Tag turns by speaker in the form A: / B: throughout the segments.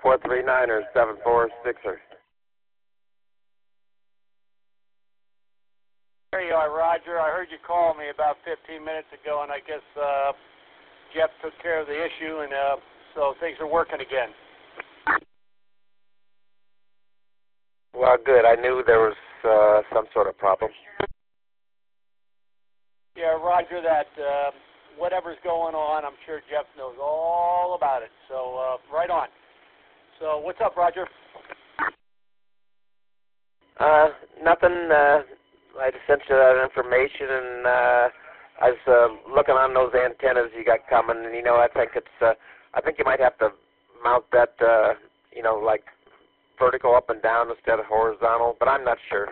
A: 439er 746er.
B: There you are, Roger. I heard you call me about 15 minutes ago, and I guess Jeff took care of the issue, and so things are working again.
A: Well, good. I knew there was some sort of problem.
B: Yeah, Roger, that whatever's going on, I'm sure Jeff knows all about it. So, right on. So, what's up, Roger?
A: Nothing. I just sent you that information, and I was looking on those antennas you got coming, and I think it's. I think you might have to mount that, like vertical up and down instead of horizontal, but I'm not sure.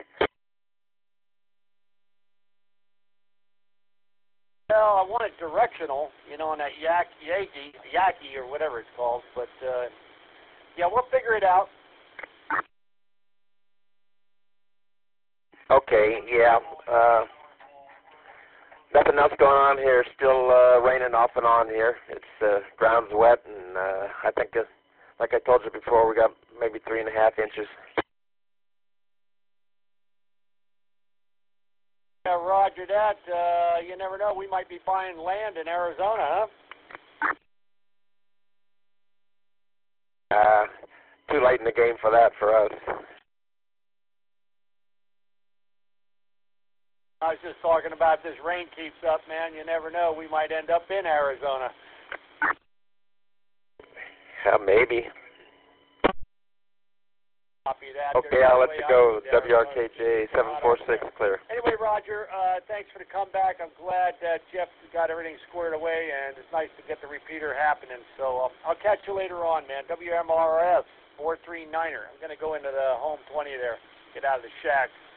B: Well, I want it directional, on that Yaki or whatever it's called. But yeah, we'll figure it out.
A: Okay, yeah. Nothing else going on here. Still raining off and on here. It's ground's wet, and I think, like I told you before, we got maybe 3.5 inches.
B: Yeah, Roger that. You never know. We might be buying land in Arizona, huh?
A: Too late in the game for that for us.
B: I was just talking about this rain keeps up, man. You never know. We might end up in Arizona.
A: Yeah, maybe.
B: Copy that.
A: Okay, I'll let you go. WRKJ 746 clear.
B: Anyway, Roger, thanks for the comeback. I'm glad that Jeff got everything squared away, and it's nice to get the repeater happening. So I'll catch you later on, man. WMRS 439er. I'm going to go into the home 20 there, get out of the shack.